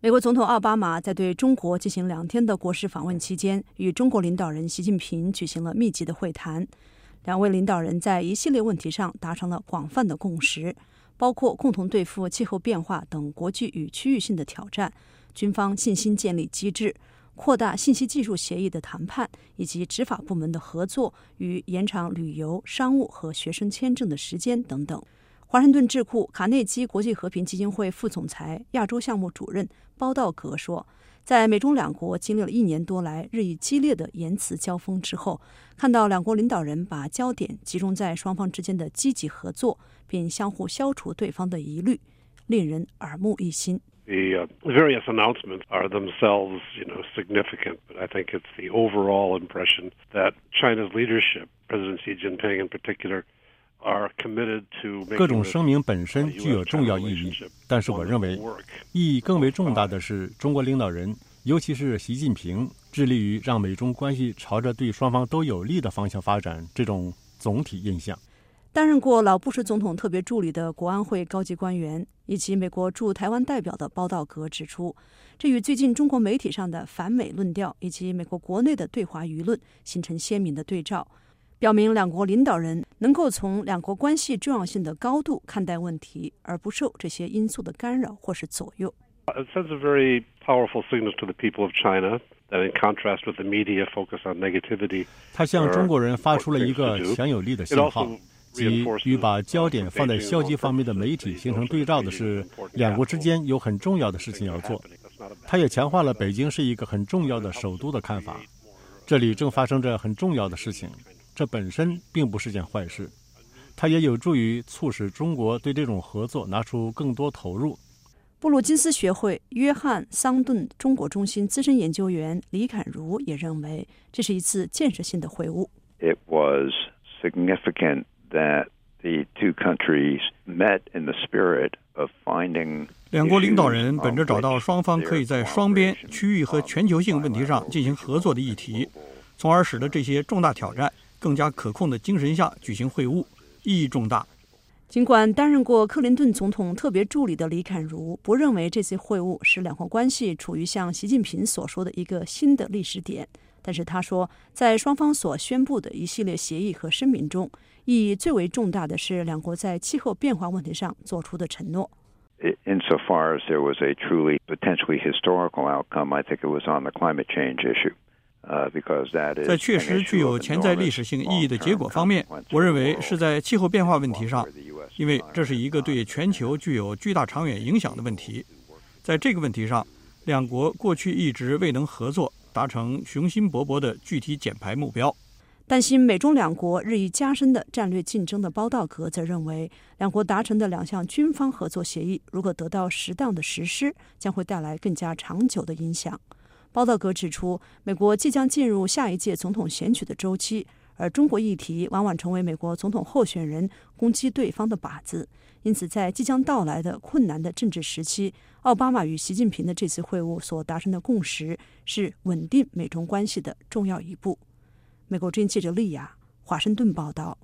美国总统奥巴马在对中国进行2天的国事访问期间，与中国领导人习近平举行了密集的会谈。两位领导人在一系列问题上达成了广泛的共识，包括共同对付气候变化等国际与区域性的挑战、军方信心建立机制、扩大信息技术协议的谈判，以及执法部门的合作与延长旅游、商务和学生签证的时间等等。华盛顿智库卡内基国际和平基金会副总裁、亚洲项目主任包道格说，在美中两国经历了1年多来日益激烈的言辞交锋之后，看到两国领导人把焦点集中在双方之间的积极合作，并相互消除对方的疑虑，令人耳目一新。 The various announcements are themselves, significant, but I think it's the overall impression that China's leadership, President Xi Jinping in particular, 各种声明本身具有重要意义，但是我认为意义更为重大的是中国领导人，尤其是习近平，致力于让美中关系朝着对双方都有利的方向发展，这种总体印象。 担任过老布什总统特别助理的国安会高级官员以及美国驻台湾代表的包道格指出，这与最近中国媒体上的反美论调以及美国国内的对华舆论形成鲜明的对照，表明两国领导人能够从两国关系重要性的高度看待问题，而不受这些因素的干扰或是左右。 It sends a very powerful signal to the people of China that in contrast with the media focus on negativity. 它向中国人发出了一个强有力的信号，即与把焦点放在消极方面的媒体形成对照的是，两国之间有很重要的事情要做。它也强化了北京是一个很重要的首都的看法，这里正发生着很重要的事情。这本身并不是件坏事，它也有助于促使中国对这种合作拿出更多投入。 布鲁金斯学会约翰桑顿中国中心资深研究员李侃如也认为，这是一次建设性的会晤。 It was significant that the two countries met in the spirit of finding 两国领导人本着找到双方可以在双边、区域和全球性问题上进行合作的议题，从而使得这些重大挑战更加可控的精神下举行会晤，意义重大。 尽管担任过克林顿总统特别助理的李侃如不认为这次会晤使两国关系处于像习近平所说的一个新的历史点，但是他说，在双方所宣布的一系列协议和声明中，意义最为重大的是两国在气候变化问题上做出的承诺。 Insofar as there was a truly potentially historical outcome, I think it was on the climate change issue. 在确实具有潜在历史性意义的结果方面，我认为是在气候变化问题上，因为这是一个对全球具有巨大长远影响的问题。在这个问题上，两国过去一直未能合作达成雄心勃勃的具体减排目标。 担心美中两国日益加深的战略竞争的包道格则认为，两国达成的2项军方合作协议如果得到适当的实施，将会带来更加长久的影响。包道格指出，美国即将进入下一届总统选举的周期，而中国议题往往成为美国总统候选人攻击对方的靶子。因此，在即将到来的困难的政治时期，奥巴马与习近平的这次会晤所达成的共识是稳定美中关系的重要一步。美国之音记者丽雅，华盛顿报道。